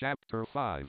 Chapter 5.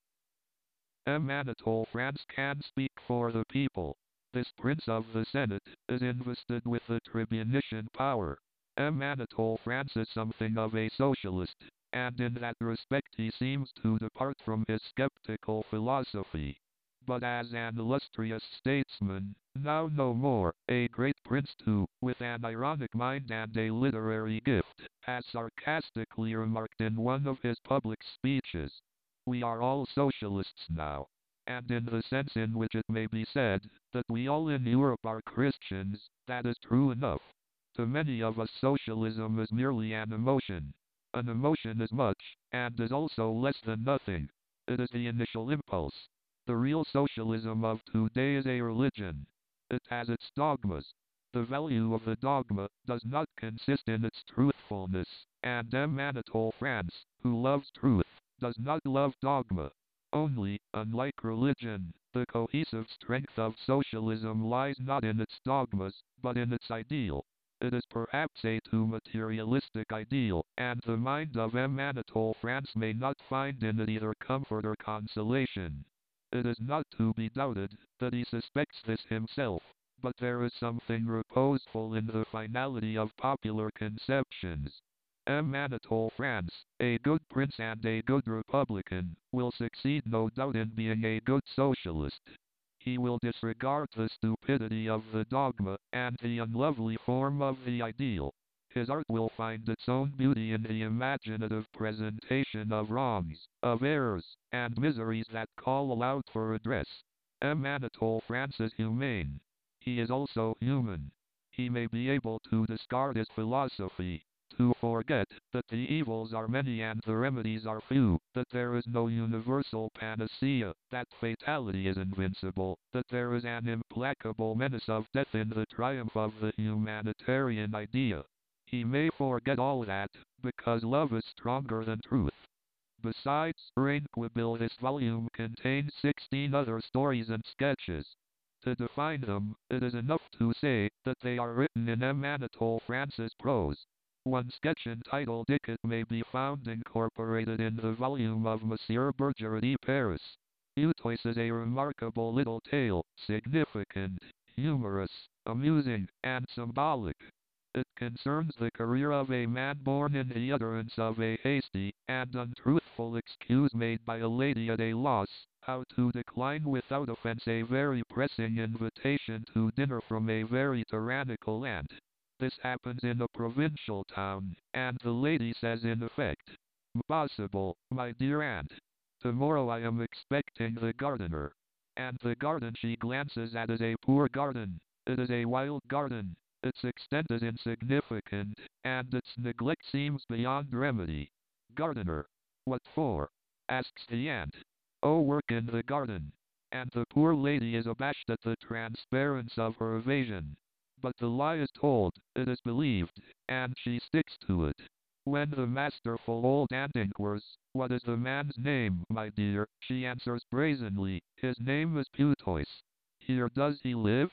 M. Anatole France can speak for the people. This prince of the Senate is invested with the tribunician power. M. Anatole France is something of a socialist, and in that respect he seems to depart from his skeptical philosophy. But as an illustrious statesman, now no more, a great prince too, with an ironic mind and a literary gift, has sarcastically remarked in one of his public speeches, "We are all socialists now." And in the sense in which it may be said that we all in Europe are Christians, that is true enough. To many of us socialism is merely an emotion. An emotion is much, and is also less than nothing. It is the initial impulse. The real socialism of today is a religion. It has its dogmas. The value of the dogma does not consist in its truthfulness, and M. Anatole France, who loves truth, does not love dogma. Only, unlike religion, the cohesive strength of socialism lies not in its dogmas, but in its ideal. It is perhaps a too materialistic ideal, and the mind of M. Anatole France may not find in it either comfort or consolation. It is not to be doubted that he suspects this himself, but there is something reposeful in the finality of popular conceptions. M. Anatole France, a good prince and a good republican, will succeed no doubt in being a good socialist. He will disregard the stupidity of the dogma and the unlovely form of the ideal. His art will find its own beauty in the imaginative presentation of wrongs, of errors, and miseries that call aloud for redress. M. Anatole France is humane. He is also human. He may be able to discard his philosophy, to forget that the evils are many and the remedies are few, that there is no universal panacea, that fatality is invincible, that there is an implacable menace of death in the triumph of the humanitarian idea. He may forget all that, because love is stronger than truth. Besides, Reinquibile, this volume contains 16 other stories and sketches. To define them, it is enough to say that they are written in M. Anatole France's prose. One sketch entitled Dicket may be found incorporated in the volume of Monsieur Berger de Paris. Putois is a remarkable little tale, significant, humorous, amusing, and symbolic. It concerns the career of a man born in the utterance of a hasty and untruthful excuse made by a lady at a loss how to decline without offense a very pressing invitation to dinner from a very tyrannical aunt. This happens in a provincial town, and the lady says in effect, "Impossible, my dear aunt. Tomorrow I am expecting the gardener. And the garden she glances at is a poor garden. It is a wild garden. Its extent is insignificant, and its neglect seems beyond remedy. Gardener. What for?" asks the aunt. "Oh, work in the garden." And the poor lady is abashed at the transparency of her evasion. But the lie is told, it is believed, and she sticks to it. When the masterful old aunt inquires, "What is the man's name, my dear?" she answers brazenly, "His name is Putois." "Here does he live?"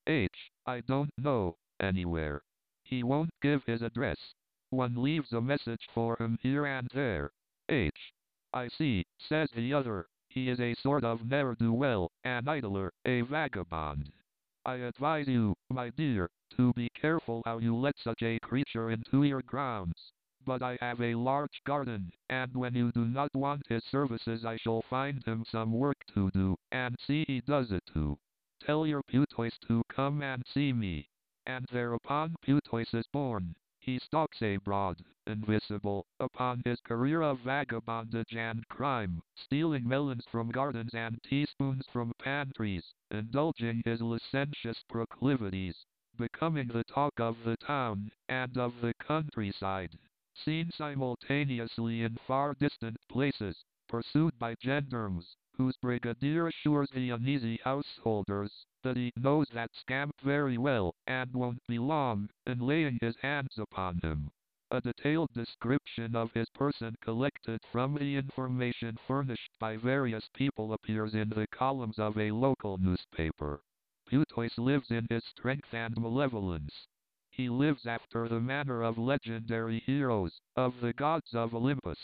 "I don't know. Anywhere. He won't give his address. One leaves a message for him here and there." "I see," says the other. "He is a sort of ne'er-do-well, an idler, a vagabond. I advise you, my dear, to be careful how you let such a creature into your grounds. But I have a large garden, and when you do not want his services I shall find him some work to do, and see he does it too. Tell your Putois to come and see me." And thereupon Putois is born. He stalks abroad, invisible, upon his career of vagabondage and crime, stealing melons from gardens and teaspoons from pantries, indulging his licentious proclivities, becoming the talk of the town, and of the countryside, seen simultaneously in far distant places, pursued by gendarmes, whose brigadier assures the uneasy householders that he knows that scamp very well, and won't be long in laying his hands upon him. A detailed description of his person collected from the information furnished by various people appears in the columns of a local newspaper. Putois lives in his strength and malevolence. He lives after the manner of legendary heroes, of the gods of Olympus.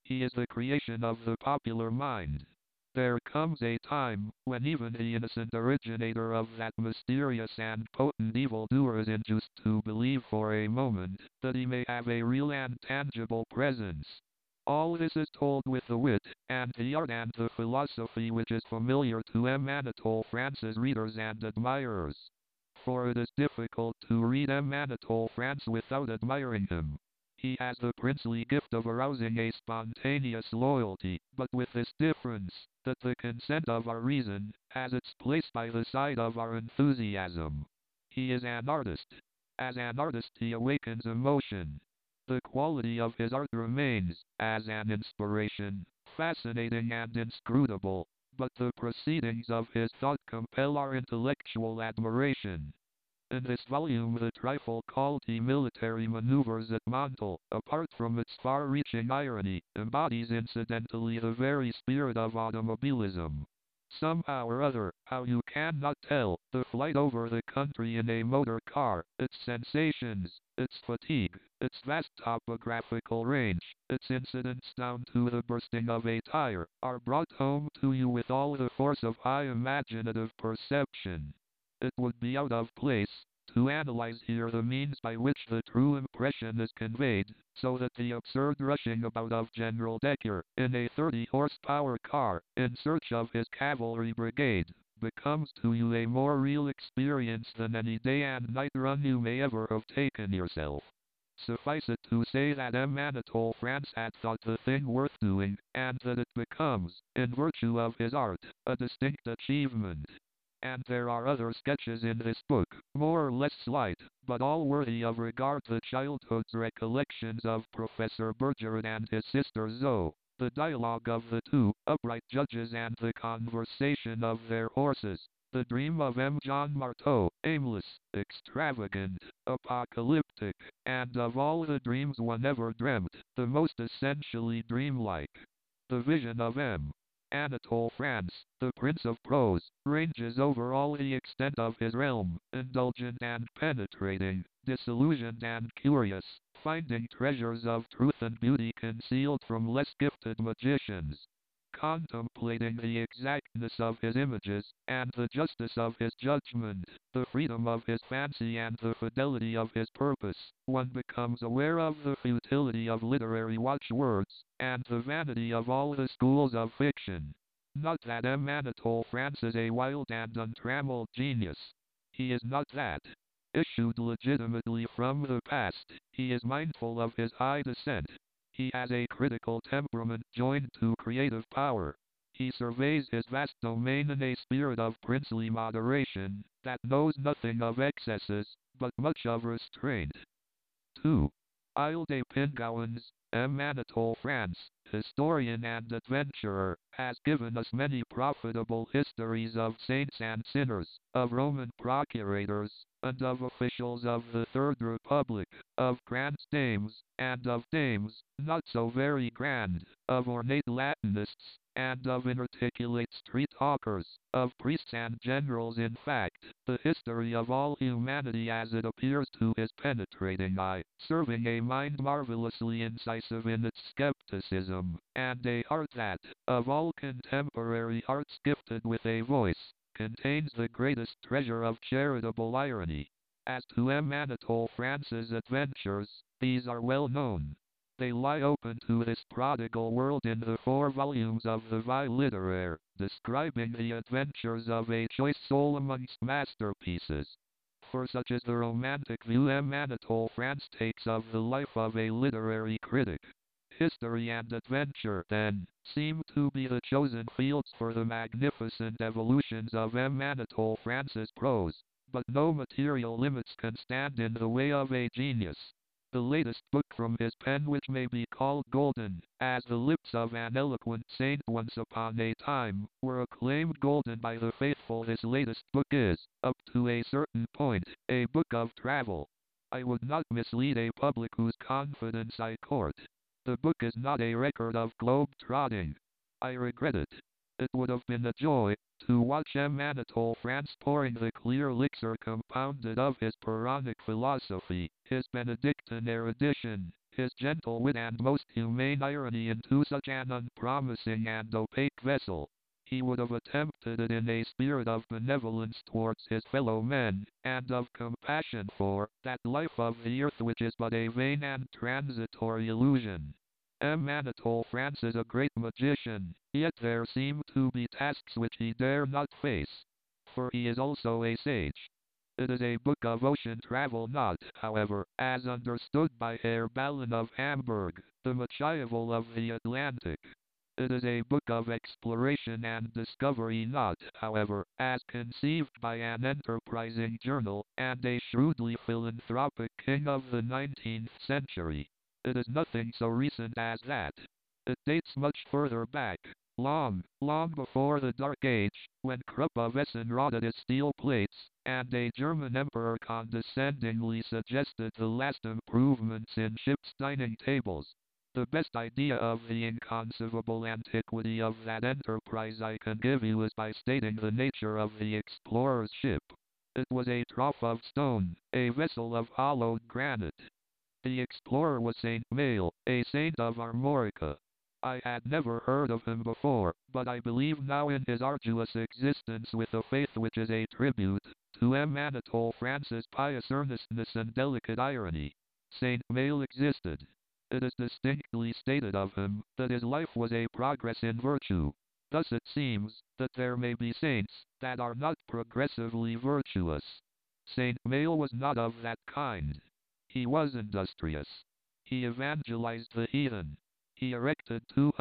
He is the creation of the popular mind. There comes a time when even the innocent originator of that mysterious and potent evildoer is induced to believe for a moment that he may have a real and tangible presence. All this is told with the wit, and the art and the philosophy which is familiar to M. Anatole France's readers and admirers. For it is difficult to read M. Anatole France without admiring him. He has the princely gift of arousing a spontaneous loyalty, but with this difference, that the consent of our reason has its place by the side of our enthusiasm. He is an artist. As an artist he awakens emotion. The quality of his art remains, as an inspiration, fascinating and inscrutable, but the proceedings of his thought compel our intellectual admiration. In this volume the trifle called the Military Maneuvers at Montal, apart from its far-reaching irony, embodies incidentally the very spirit of automobilism. Somehow or other, how you cannot tell, the flight over the country in a motor car, its sensations, its fatigue, its vast topographical range, its incidents down to the bursting of a tire, are brought home to you with all the force of high imaginative perception. It would be out of place to analyze here the means by which the true impression is conveyed, so that the absurd rushing about of General Decker, in a 30-horsepower car, in search of his cavalry brigade, becomes to you a more real experience than any day and night run you may ever have taken yourself. Suffice it to say that M. Anatole France had thought the thing worth doing, and that it becomes, in virtue of his art, a distinct achievement. And there are other sketches in this book, more or less slight, but all worthy of regard, the childhood's recollections of Professor Bergerud and his sister Zoe, the dialogue of the two upright judges and the conversation of their horses, the dream of M. Jean Marteau, aimless, extravagant, apocalyptic, and of all the dreams one ever dreamt, the most essentially dreamlike. The vision of M. Anatole France, the Prince of Prose, ranges over all the extent of his realm, indulgent and penetrating, disillusioned and curious, finding treasures of truth and beauty concealed from less gifted magicians, contemplating the exactness of his images, and the justice of his judgment, the freedom of his fancy and the fidelity of his purpose, one becomes aware of the futility of literary watchwords, and the vanity of all the schools of fiction. Not that M. Anatole France is a wild and untrammeled genius. He is not that. Issued legitimately from the past, he is mindful of his high descent. He has a critical temperament joined to creative power. He surveys his vast domain in a spirit of princely moderation, that knows nothing of excesses, but much of restraint. 2. Isle des Pingouins, M. Anatole France, historian and adventurer, has given us many profitable histories of saints and sinners, of Roman procurators, and of officials of the Third Republic, of grand dames, and of dames, not so very grand, of ornate Latinists, and of inarticulate street hawkers, of priests and generals, in fact, the history of all humanity as it appears to his penetrating eye, serving a mind marvelously incisive in its skepticism, and a heart that, of all contemporary arts gifted with a voice, contains the greatest treasure of charitable irony. As to M. Anatole France's adventures, these are well known. They lie open to this prodigal world in the 4 volumes of the Vie littéraire, describing the adventures of a choice soul amongst masterpieces. For such is the romantic view M. Anatole France takes of the life of a literary critic. History and adventure, then, seem to be the chosen fields for the magnificent evolutions of M. Anatole France's prose, but no material limits can stand in the way of a genius. The latest book from his pen, which may be called golden, as the lips of an eloquent saint once upon a time were acclaimed golden by the faithful, this latest book is, up to a certain point, a book of travel. I would not mislead a public whose confidence I court. The book is not a record of globe-trotting. I regret it. It would have been a joy to watch M. Anatole France pouring the clear elixir compounded of his Pyrrhonic philosophy, his Benedictine erudition, his gentle wit and most humane irony into such an unpromising and opaque vessel. He would have attempted it in a spirit of benevolence towards his fellow men, and of compassion for that life of the earth which is but a vain and transitory illusion. M. Anatole France is a great magician, yet there seem to be tasks which he dare not face, for he is also a sage. It is a book of ocean travel, not, however, as understood by Herr Ballon of Hamburg, the Machiavel of the Atlantic. It is a book of exploration and discovery, not, however, as conceived by an enterprising journal and a shrewdly philanthropic king of the 19th century. It is nothing so recent as that. It dates much further back, long, long before the Dark Age, when Krupp of Essen wrought his steel plates, and a German emperor condescendingly suggested the last improvements in ships' dining tables. The best idea of the inconceivable antiquity of that enterprise I can give you is by stating the nature of the explorer's ship. It was a trough of stone, a vessel of hollowed granite. The explorer was Saint Maël, a saint of Armorica. I had never heard of him before, but I believe now in his arduous existence with a faith which is a tribute to M. Anatole France's pious earnestness and delicate irony. Saint Maël existed. It is distinctly stated of him that his life was a progress in virtue. Thus it seems that there may be saints that are not progressively virtuous. Saint Maël was not of that kind. He was industrious. He evangelized the heathen. He erected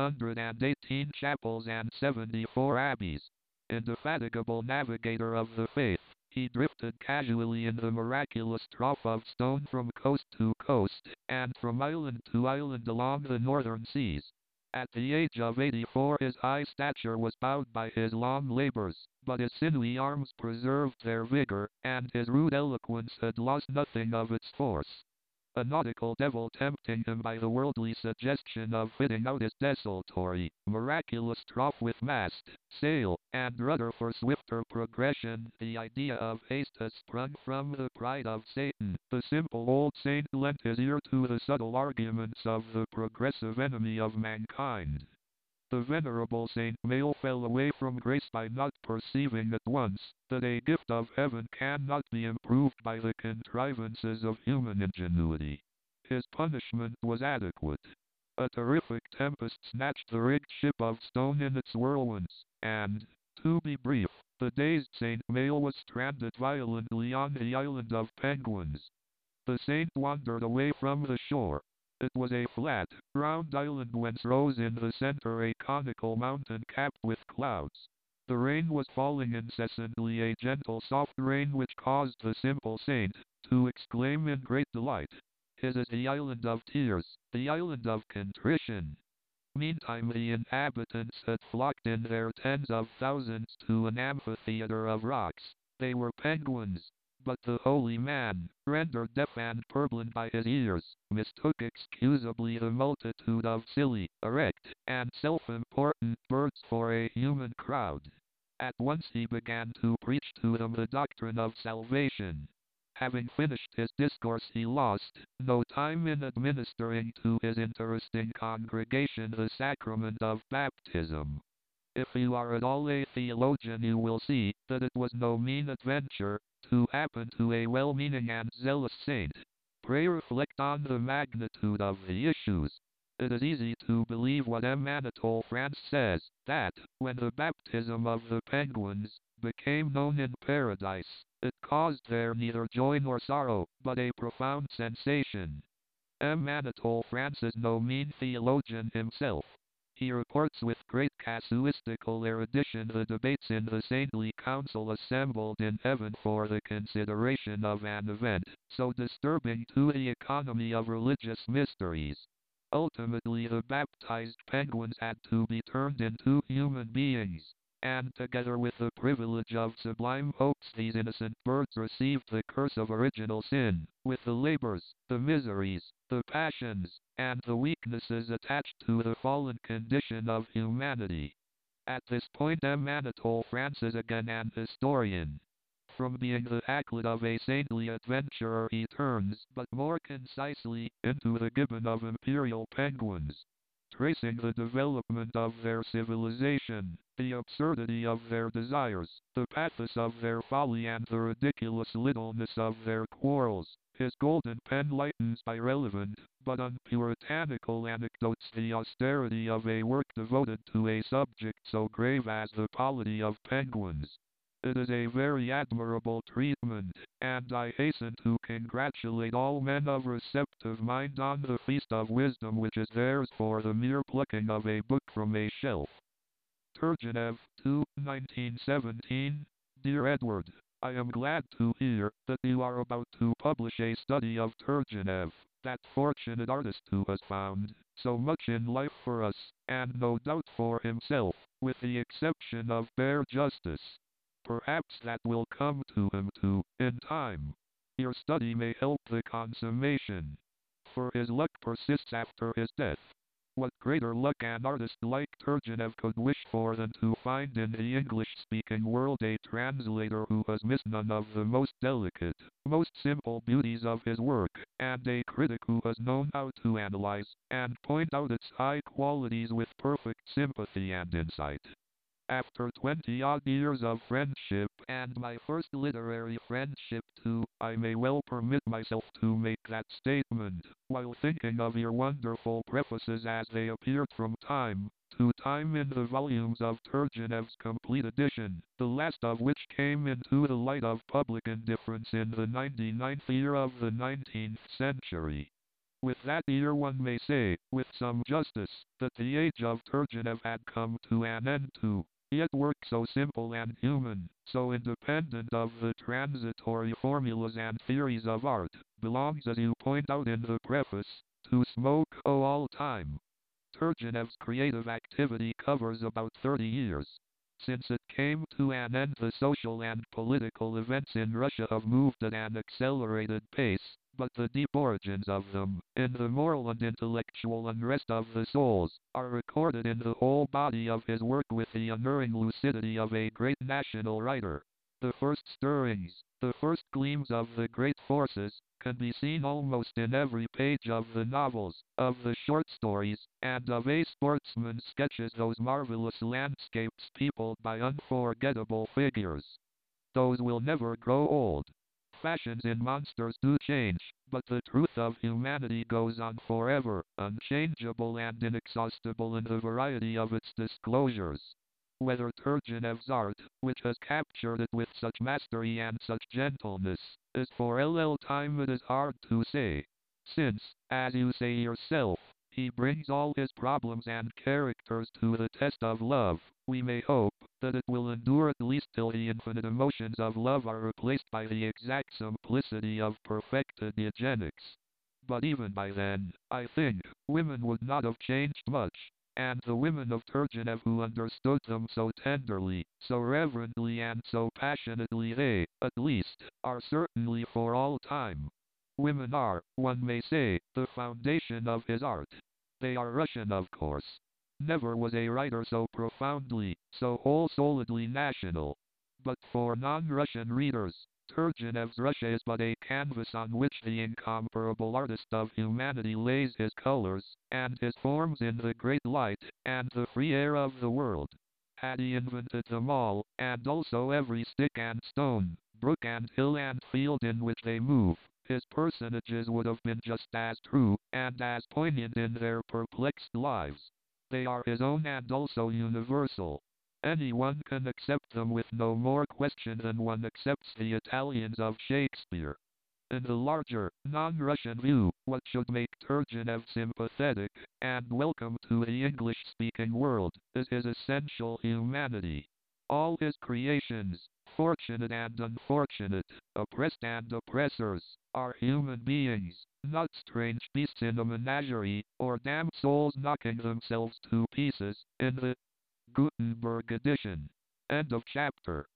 218 chapels and 74 abbeys. Indefatigable navigator of the faith, he drifted casually in the miraculous trough of stone from coast to coast, and from island to island along the northern seas. At the age of 84 his high stature was bowed by his long labors, but his sinewy arms preserved their vigor, and his rude eloquence had lost nothing of its force. A nautical devil tempting him by the worldly suggestion of fitting out his desultory, miraculous trough with mast, sail, and rudder for swifter progression. The idea of haste has sprung from the pride of Satan. The simple old saint lent his ear to the subtle arguments of the progressive enemy of mankind. The venerable Saint Maël fell away from grace by not perceiving at once that a gift of heaven cannot be improved by the contrivances of human ingenuity. His punishment was adequate. A terrific tempest snatched the rigged ship of stone in its whirlwinds, and, to be brief, the dazed Saint Maël was stranded violently on the island of Penguins. The saint wandered away from the shore. It was a flat, round island whence rose in the center a conical mountain capped with clouds. The rain was falling incessantly, a gentle soft rain which caused the simple saint to exclaim in great delight, "His is the island of tears, the island of contrition." Meantime the inhabitants had flocked in their tens of thousands to an amphitheater of rocks. They were penguins. But the holy man, rendered deaf and purblind by his ears, mistook excusably the multitude of silly, erect, and self-important birds for a human crowd. At once he began to preach to them the doctrine of salvation. Having finished his discourse he lost no time in administering to his interesting congregation the sacrament of baptism. If you are at all a theologian you will see that it was no mean adventure to happen to a well-meaning and zealous saint. Pray reflect on the magnitude of the issues. It is easy to believe what M. Anatole France says, that, when the baptism of the penguins became known in paradise, it caused there neither joy nor sorrow, but a profound sensation. M. Anatole France is no mean theologian himself. He reports with great casuistical erudition the debates in the saintly council assembled in heaven for the consideration of an event so disturbing to the economy of religious mysteries. Ultimately the baptized penguins had to be turned into human beings, and together with the privilege of sublime hopes these innocent birds received the curse of original sin, with the labors, the miseries, the passions, and the weaknesses attached to the fallen condition of humanity. At this point M. Anatole France is again an historian. From being the Hakluyt of a saintly adventurer he turns, but more concisely, into the Gibbon of imperial penguins, tracing the development of their civilization, the absurdity of their desires, the pathos of their folly and the ridiculous littleness of their quarrels. His golden pen lightens by relevant, but unpuritanical anecdotes the austerity of a work devoted to a subject so grave as the polity of penguins. It is a very admirable treatment, and I hasten to congratulate all men of receptive mind on the feast of wisdom which is theirs for the mere plucking of a book from a shelf. Turgenev, 2, 1917. Dear Edward, I am glad to hear that you are about to publish a study of Turgenev, that fortunate artist who has found so much in life for us, and no doubt for himself, with the exception of bare justice. Perhaps that will come to him too, in time. Your study may help the consummation, for his luck persists after his death. What greater luck an artist like Turgenev could wish for than to find in the English-speaking world a translator who has missed none of the most delicate, most simple beauties of his work, and a critic who has known how to analyze and point out its high qualities with perfect sympathy and insight. After 20-odd years of friendship, and my first literary friendship too, I may well permit myself to make that statement, while thinking of your wonderful prefaces as they appeared from time to time in the volumes of Turgenev's complete edition, the last of which came into the light of public indifference in the 99th year of the 19th century. With that year one may say, with some justice, that the age of Turgenev had come to an end too. Yet work so simple and human, so independent of the transitory formulas and theories of art, belongs, as you point out in the preface, to smoke all time. Turgenev's creative activity covers about 30 years. Since it came to an end, the social and political events in Russia have moved at an accelerated pace, but the deep origins of them, in the moral and intellectual unrest of the souls, are recorded in the whole body of his work with the unerring lucidity of a great national writer. The first stirrings, the first gleams of the great forces, can be seen almost in every page of the novels, of the short stories, and of A Sportsman's sketches, those marvelous landscapes peopled by unforgettable figures. Those will never grow old. Fashions in monsters do change, but the truth of humanity goes on forever, unchangeable and inexhaustible in the variety of its disclosures. Whether Turgenev's art, which has captured it with such mastery and such gentleness, is for time it is hard to say. Since, as you say yourself, he brings all his problems and characters to the test of love, we may hope that it will endure at least till the infinite emotions of love are replaced by the exact simplicity of perfected eugenics. But even by then, I think, women would not have changed much, and the women of Turgenev who understood them so tenderly, so reverently and so passionately, they, at least, are certainly for all time. Women are, one may say, the foundation of his art. They are Russian, of course. Never was a writer so profoundly, so whole-souledly national. But for non-Russian readers, Turgenev's Russia is but a canvas on which the incomparable artist of humanity lays his colors and his forms in the great light and the free air of the world. Had he invented them all, and also every stick and stone, brook and hill and field in which they move, his personages would have been just as true and as poignant in their perplexed lives. They are his own and also universal. Anyone can accept them with no more question than one accepts the Italians of Shakespeare. In the larger, non-Russian view, what should make Turgenev sympathetic and welcome to the English-speaking world is his essential humanity. All his creations, fortunate and unfortunate, oppressed and oppressors, are human beings, not strange beasts in a menagerie, or damned souls knocking themselves to pieces, in the Gutenberg edition. End of chapter.